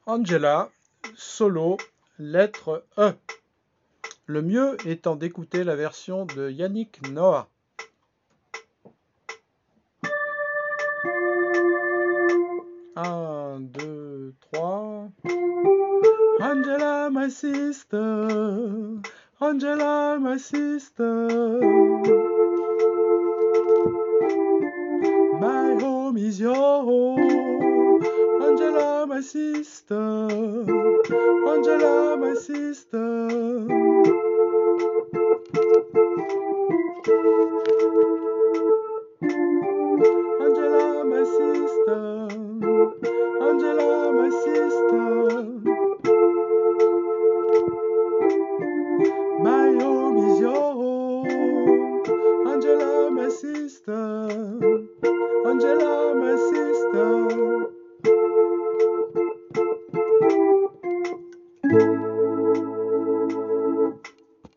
Angela, solo, lettre E. Le mieux étant d'écouter la version de Yannick Noah. 1, 2, 3. Angela, my sister. Angela, my sister. My home is your home. Angela, my sister. Angela, my sister.